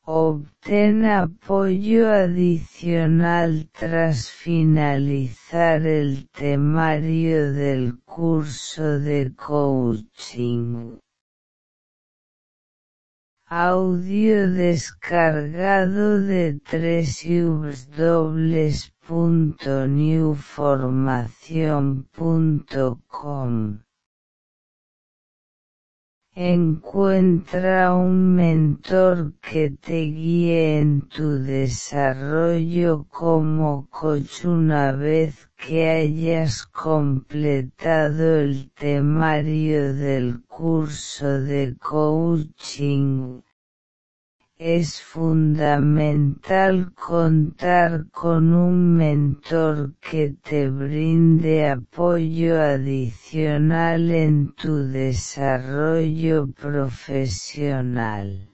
Obtén apoyo adicional tras finalizar el temario del curso de coaching. Audio descargado de www.newformacion.com. Encuentra un mentor que te guíe en tu desarrollo como coach una vez que hayas completado el temario del curso de coaching. Es fundamental contar con un mentor que te brinde apoyo adicional en tu desarrollo profesional.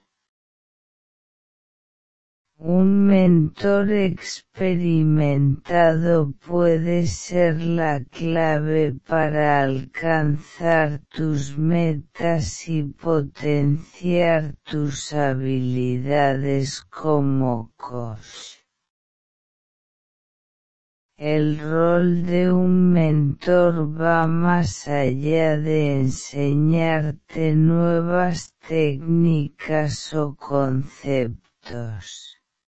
Un mentor experimentado puede ser la clave para alcanzar tus metas y potenciar tus habilidades como coach. El rol de un mentor va más allá de enseñarte nuevas técnicas o conceptos.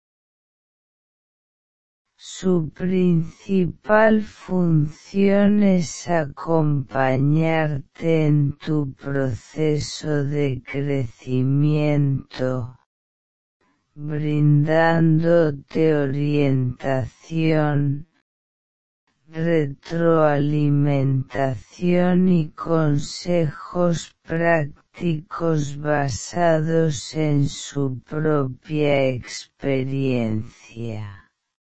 Su principal función es acompañarte en tu proceso de crecimiento, brindándote orientación, retroalimentación y consejos prácticos basados en su propia experiencia.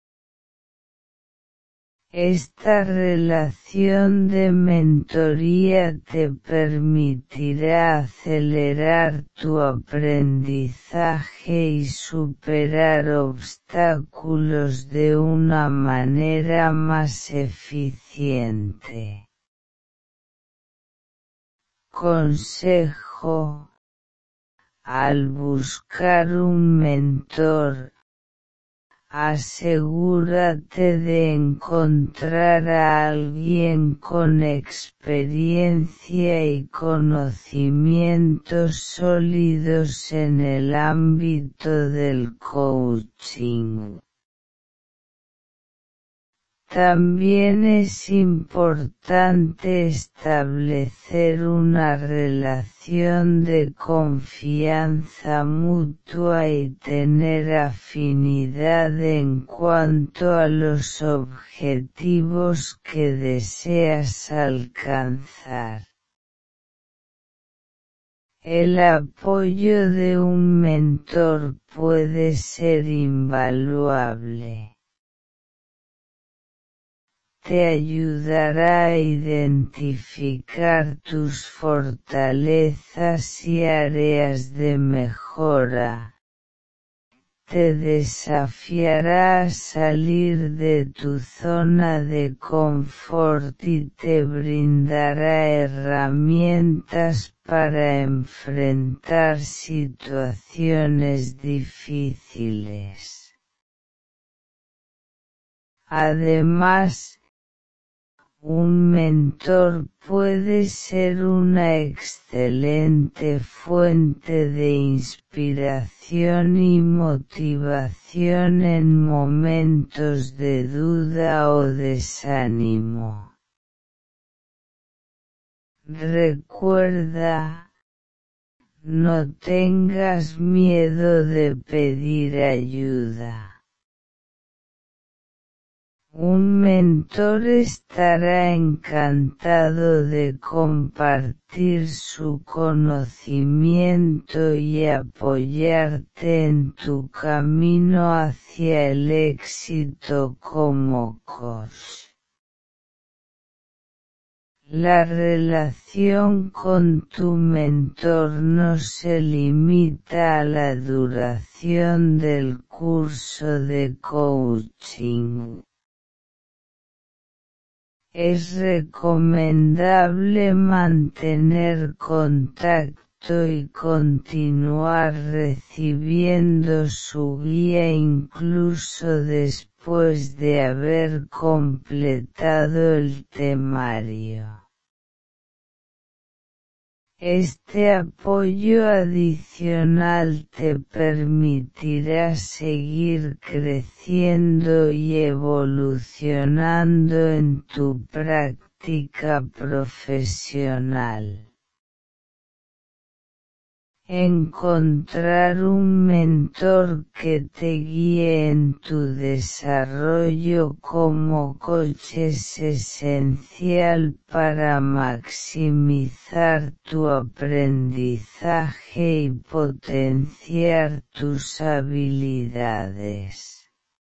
Esta relación de mentoría te permitirá acelerar tu aprendizaje y superar obstáculos de una manera más eficiente. Consejo: al buscar un mentor, asegúrate de encontrar a alguien con experiencia y conocimientos sólidos en el ámbito del coaching. También es importante establecer una relación de confianza mutua y tener afinidad en cuanto a los objetivos que deseas alcanzar. El apoyo de un mentor puede ser invaluable. Te ayudará a identificar tus fortalezas y áreas de mejora. Te desafiará a salir de tu zona de confort y te brindará herramientas para enfrentar situaciones difíciles. Además, un mentor puede ser una excelente fuente de inspiración y motivación en momentos de duda o desánimo. Recuerda, no tengas miedo de pedir ayuda. Un mentor estará encantado de compartir su conocimiento y apoyarte en tu camino hacia el éxito como coach. La relación con tu mentor no se limita a la duración del curso de coaching. Es recomendable mantener contacto esto y continuar recibiendo su guía incluso después de haber completado el temario. Este apoyo adicional te permitirá seguir creciendo y evolucionando en tu práctica profesional. Encontrar un mentor que te guíe en tu desarrollo como coach es esencial para maximizar tu aprendizaje y potenciar tus habilidades.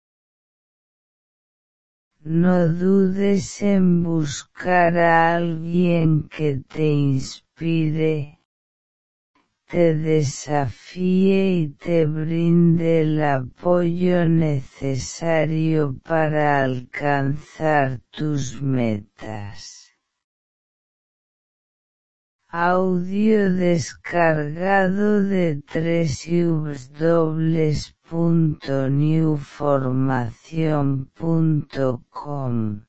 No dudes en buscar a alguien que te inspire, te desafíe y te brinde el apoyo necesario para alcanzar tus metas. Audio descargado de www.newformacion.com.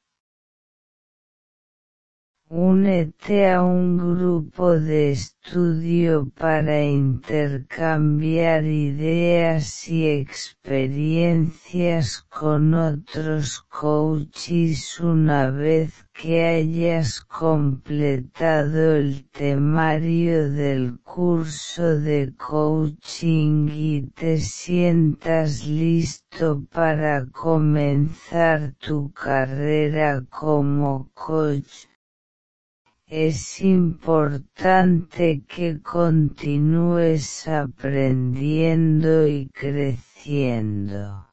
Únete a un grupo de estudio para intercambiar ideas y experiencias con otros coaches una vez que hayas completado el temario del curso de coaching y te sientas listo para comenzar tu carrera como coach. Es importante que continúes aprendiendo y creciendo.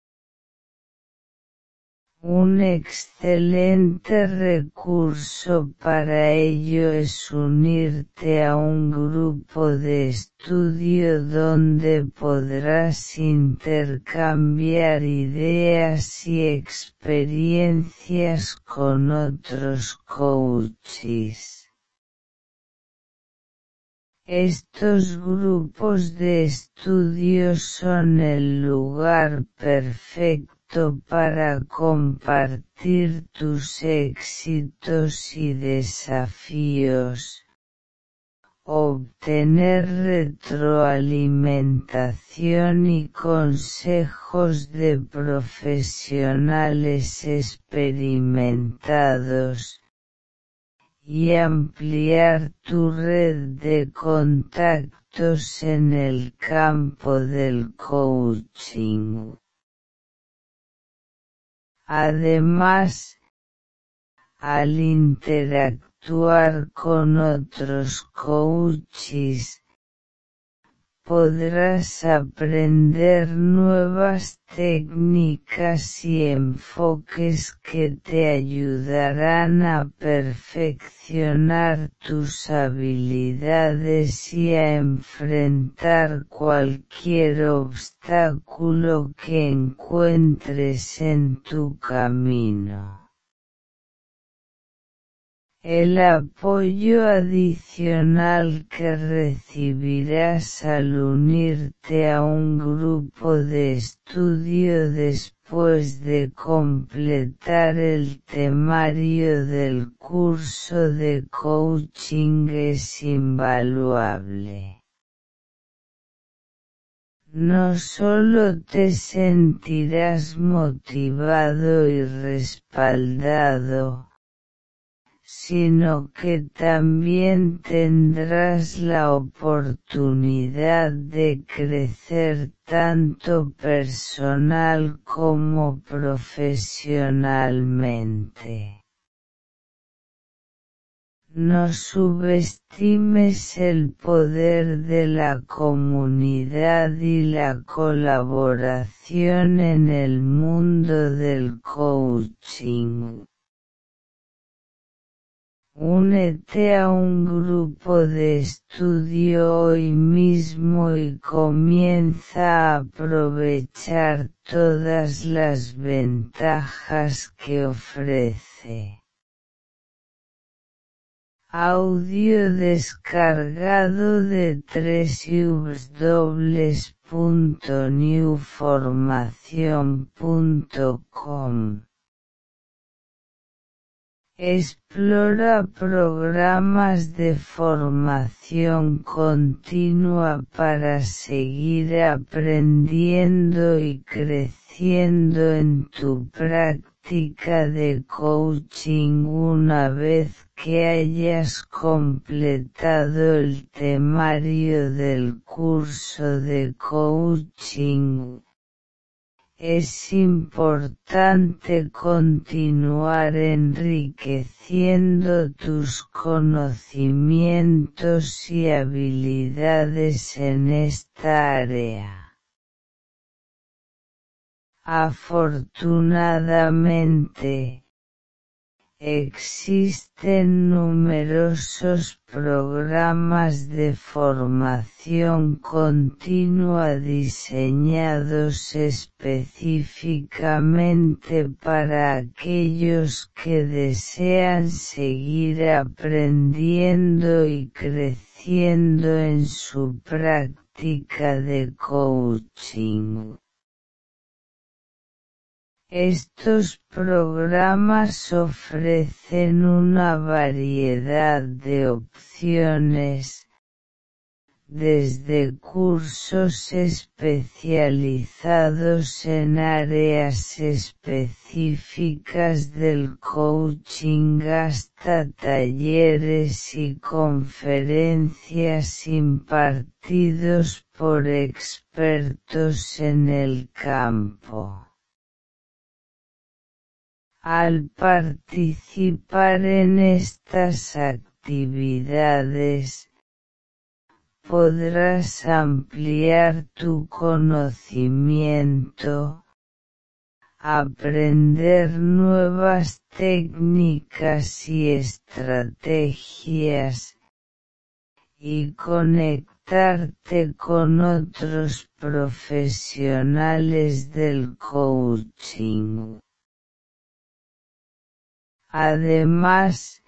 Un excelente recurso para ello es unirte a un grupo de estudio donde podrás intercambiar ideas y experiencias con otros coaches. Estos grupos de estudio son el lugar perfecto para compartir tus éxitos y desafíos, obtener retroalimentación y consejos de profesionales experimentados, y ampliar tu red de contactos en el campo del coaching. Además, al interactuar con otros coaches, podrás aprender nuevas técnicas y enfoques que te ayudarán a perfeccionar tus habilidades y a enfrentar cualquier obstáculo que encuentres en tu camino. El apoyo adicional que recibirás al unirte a un grupo de estudio después de completar el temario del curso de coaching es invaluable. No solo te sentirás motivado y respaldado, sino que también tendrás la oportunidad de crecer tanto personal como profesionalmente. No subestimes el poder de la comunidad y la colaboración en el mundo del coaching. Únete a un grupo de estudio hoy mismo y comienza a aprovechar todas las ventajas que ofrece. Audio descargado de www.newformacion.com. Explora programas de formación continua para seguir aprendiendo y creciendo en tu práctica de coaching una vez que hayas completado el temario del curso de coaching. Es importante continuar enriqueciendo tus conocimientos y habilidades en esta área. Afortunadamente, existen numerosos programas de formación continua diseñados específicamente para aquellos que desean seguir aprendiendo y creciendo en su práctica de coaching. Estos programas ofrecen una variedad de opciones, desde cursos especializados en áreas específicas del coaching hasta talleres y conferencias impartidos por expertos en el campo. Al participar en estas actividades, podrás ampliar tu conocimiento, aprender nuevas técnicas y estrategias, y conectarte con otros profesionales del coaching. Además,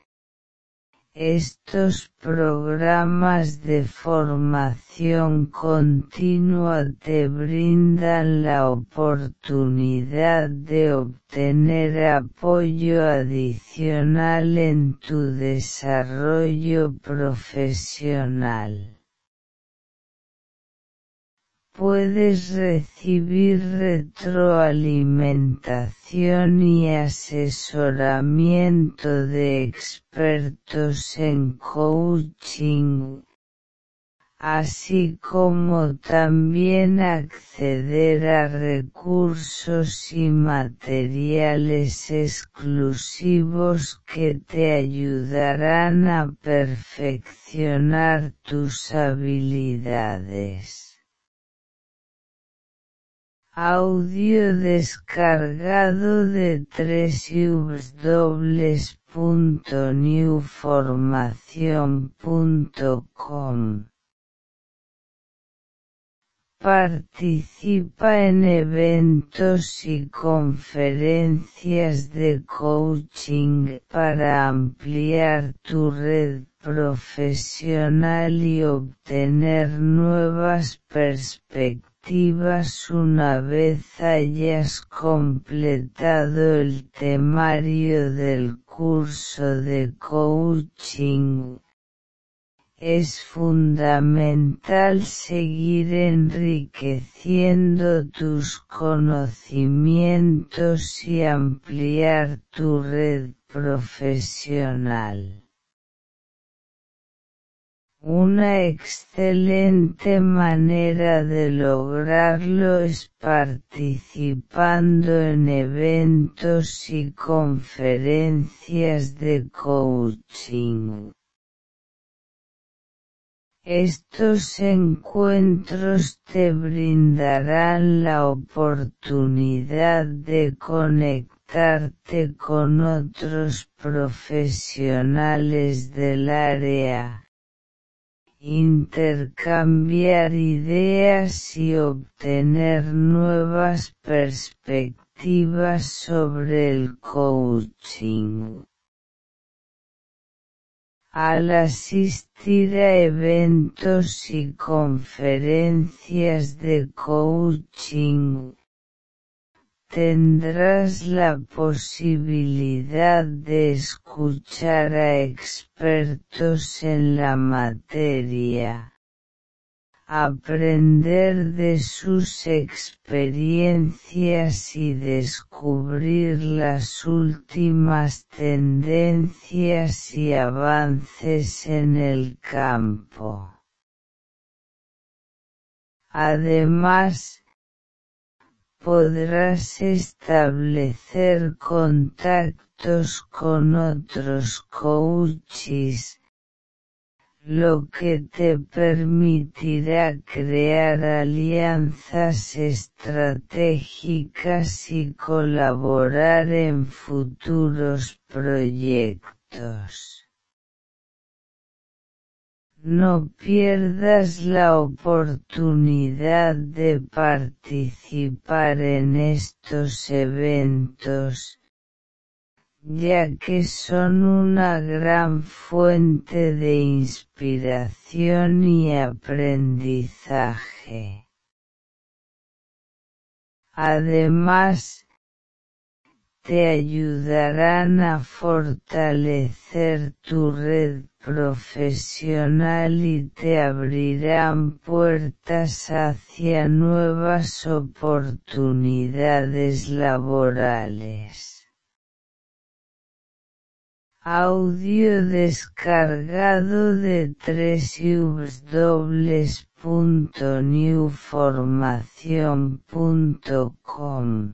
estos programas de formación continua te brindan la oportunidad de obtener apoyo adicional en tu desarrollo profesional. Puedes recibir retroalimentación y asesoramiento de expertos en coaching, así como también acceder a recursos y materiales exclusivos que te ayudarán a perfeccionar tus habilidades. Audio descargado de www.newformacion.com. Participa en eventos y conferencias de coaching para ampliar tu red profesional y obtener nuevas perspectivas una vez hayas completado el temario del curso de coaching. Es fundamental seguir enriqueciendo tus conocimientos y ampliar tu red profesional. Una excelente manera de lograrlo es participando en eventos y conferencias de coaching. Estos encuentros te brindarán la oportunidad de conectarte con otros profesionales del área, intercambiar ideas y obtener nuevas perspectivas sobre el coaching. Al asistir a eventos y conferencias de coaching, tendrás la posibilidad de escuchar a expertos en la materia, aprender de sus experiencias y descubrir las últimas tendencias y avances en el campo. Además, podrás establecer contactos con otros coaches, lo que te permitirá crear alianzas estratégicas y colaborar en futuros proyectos. No pierdas la oportunidad de participar en estos eventos, ya que son una gran fuente de inspiración y aprendizaje. Además, te ayudarán a fortalecer tu red profesional y te abrirán puertas hacia nuevas oportunidades laborales. Audio descargado de www.newformacion.com.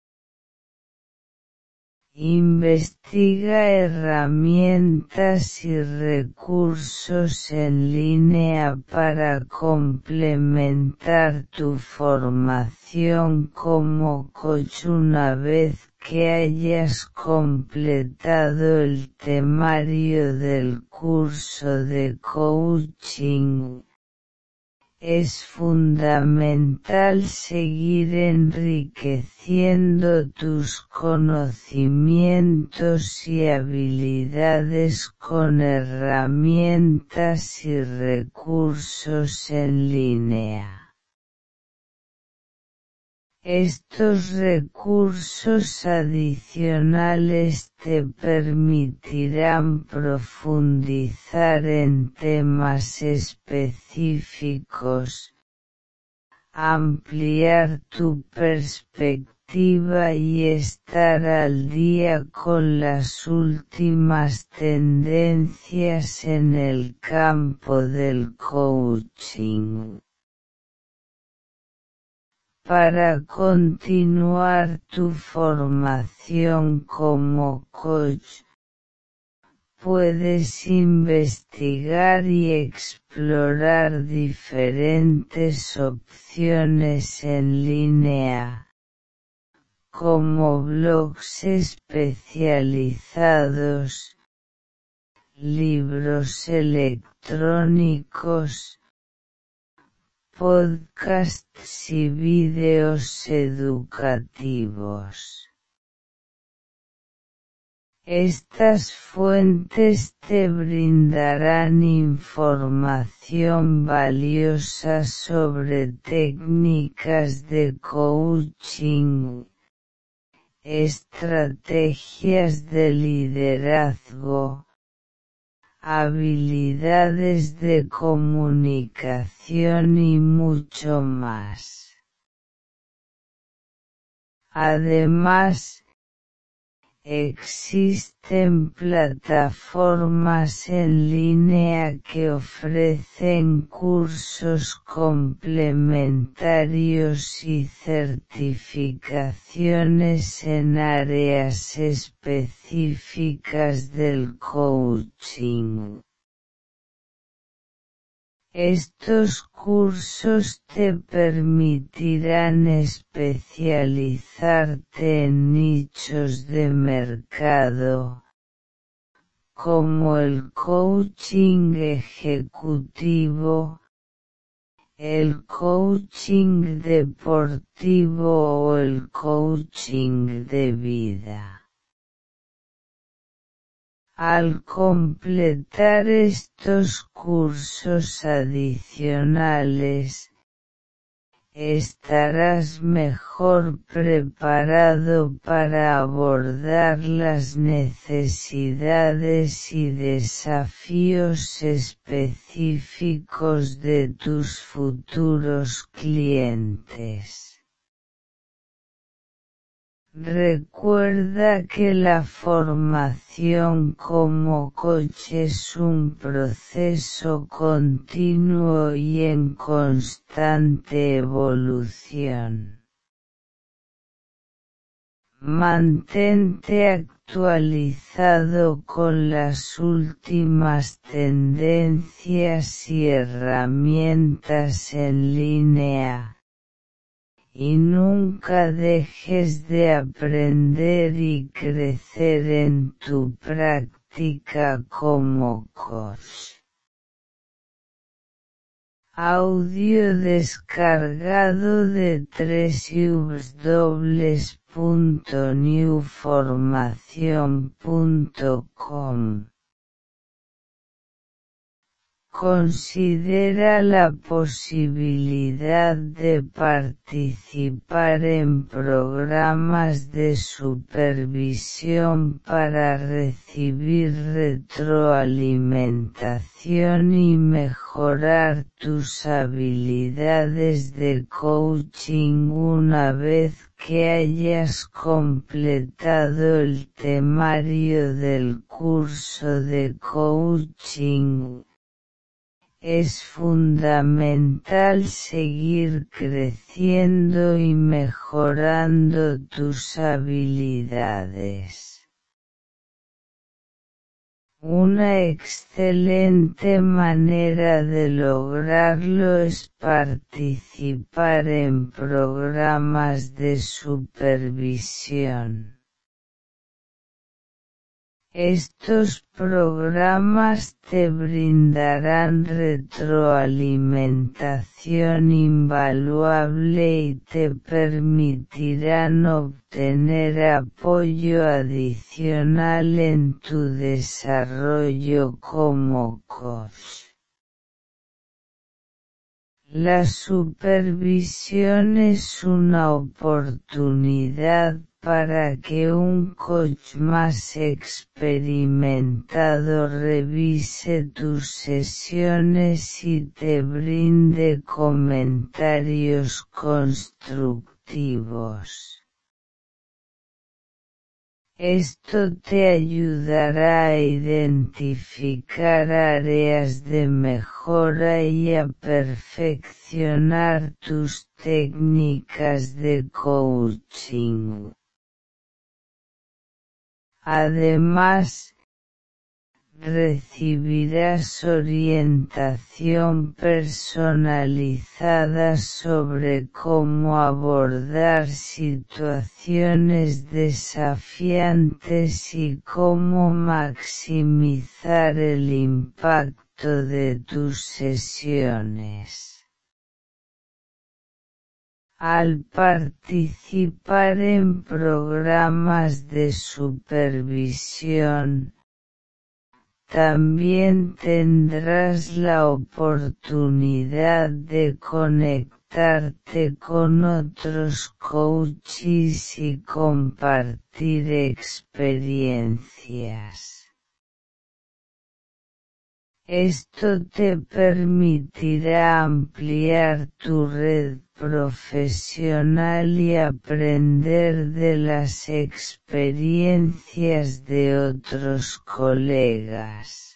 Investiga herramientas y recursos en línea para complementar tu formación como coach una vez que hayas completado el temario del curso de coaching. Es fundamental seguir enriqueciendo tus conocimientos y habilidades con herramientas y recursos en línea. Estos recursos adicionales te permitirán profundizar en temas específicos, ampliar tu perspectiva y estar al día con las últimas tendencias en el campo del coaching. Para continuar tu formación como coach, puedes investigar y explorar diferentes opciones en línea, como blogs especializados, libros electrónicos, podcasts y vídeos educativos. Estas fuentes te brindarán información valiosa sobre técnicas de coaching, estrategias de liderazgo, habilidades de comunicación y mucho más. Además, existen plataformas en línea que ofrecen cursos complementarios y certificaciones en áreas específicas del coaching. Estos cursos te permitirán especializarte en nichos de mercado, como el coaching ejecutivo, el coaching deportivo o el coaching de vida. Al completar estos cursos adicionales, estarás mejor preparado para abordar las necesidades y desafíos específicos de tus futuros clientes. Recuerda que la formación como coach es un proceso continuo y en constante evolución. Mantente actualizado con las últimas tendencias y herramientas en línea. Y nunca dejes de aprender y crecer en tu práctica como coach. Audio descargado de www.newformacion.com. Considera la posibilidad de participar en programas de supervisión para recibir retroalimentación y mejorar tus habilidades de coaching una vez que hayas completado el temario del curso de coaching. Es fundamental seguir creciendo y mejorando tus habilidades. Una excelente manera de lograrlo es participar en programas de supervisión. Estos programas te brindarán retroalimentación invaluable y te permitirán obtener apoyo adicional en tu desarrollo como coach. La supervisión es una oportunidad para que un coach más experimentado revise tus sesiones y te brinde comentarios constructivos. Esto te ayudará a identificar áreas de mejora y a perfeccionar tus técnicas de coaching. Además, recibirás orientación personalizada sobre cómo abordar situaciones desafiantes y cómo maximizar el impacto de tus sesiones. Al participar en programas de supervisión, también tendrás la oportunidad de conectarte con otros coaches y compartir experiencias. Esto te permitirá ampliar tu red profesional y aprender de las experiencias de otros colegas.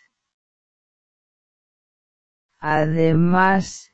Además,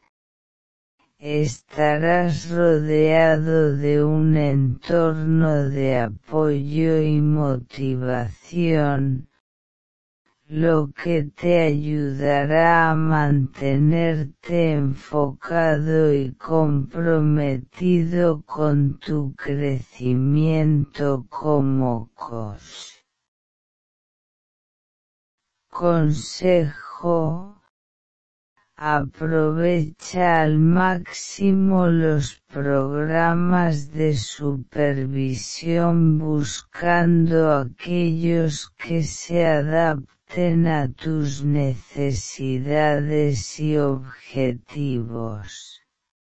estarás rodeado de un entorno de apoyo y motivación, lo que te ayudará a mantenerte enfocado y comprometido con tu crecimiento como coach. Consejo: Aprovecha al máximo los programas de supervisión buscando aquellos que se adapten a tus necesidades y objetivos.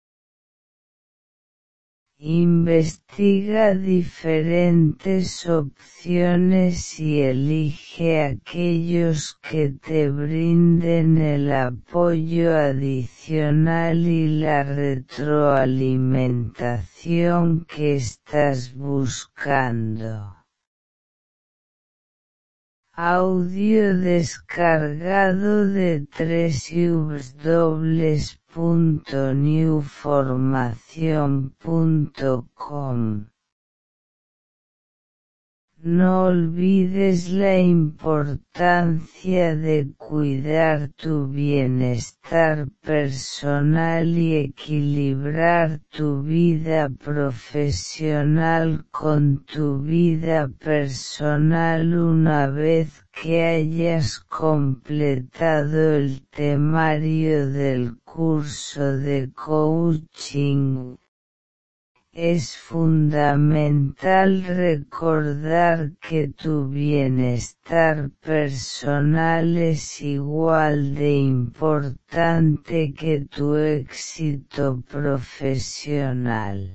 Investiga diferentes opciones y elige aquellos que te brinden el apoyo adicional y la retroalimentación que estás buscando. Audio descargado de www.newformacion.com. No olvides la importancia de cuidar tu bienestar personal y equilibrar tu vida profesional con tu vida personal una vez que hayas completado el temario del curso de coaching. Es fundamental recordar que tu bienestar personal es igual de importante que tu éxito profesional.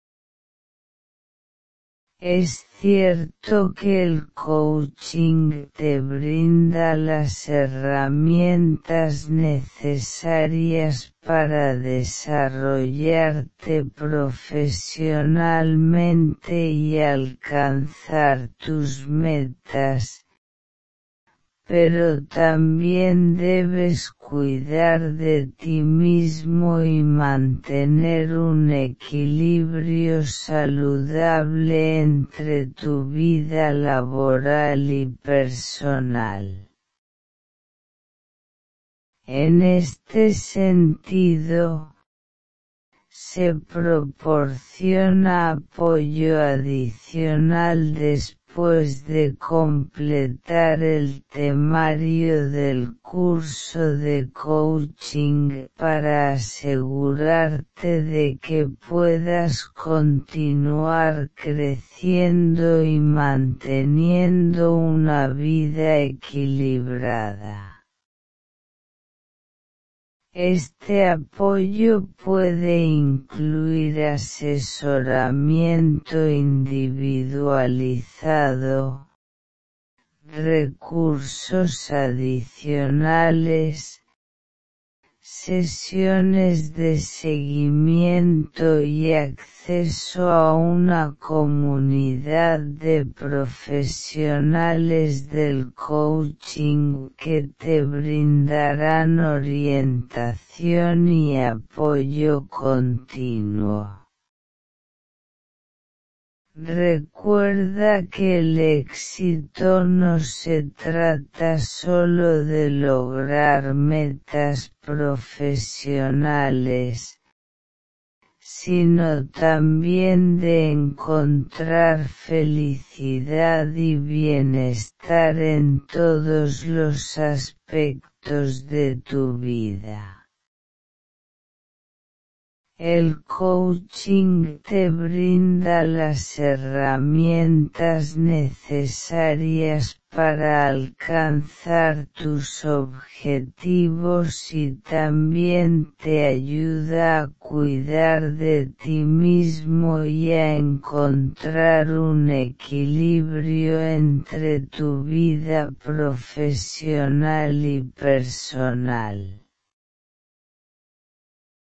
Es cierto que el coaching te brinda las herramientas necesarias para desarrollarte profesionalmente y alcanzar tus metas, pero también debes cuidar de ti mismo y mantener un equilibrio saludable entre tu vida laboral y personal. En este sentido, se proporciona apoyo adicional después de completar el temario del curso de coaching para asegurarte de que puedas continuar creciendo y manteniendo una vida equilibrada. Este apoyo puede incluir asesoramiento individualizado, recursos adicionales, sesiones de seguimiento y acceso a una comunidad de profesionales del coaching que te brindarán orientación y apoyo continuo. Recuerda que el éxito no se trata solo de lograr metas profesionales, sino también de encontrar felicidad y bienestar en todos los aspectos de tu vida. El coaching te brinda las herramientas necesarias para alcanzar tus objetivos y también te ayuda a cuidar de ti mismo y a encontrar un equilibrio entre tu vida profesional y personal.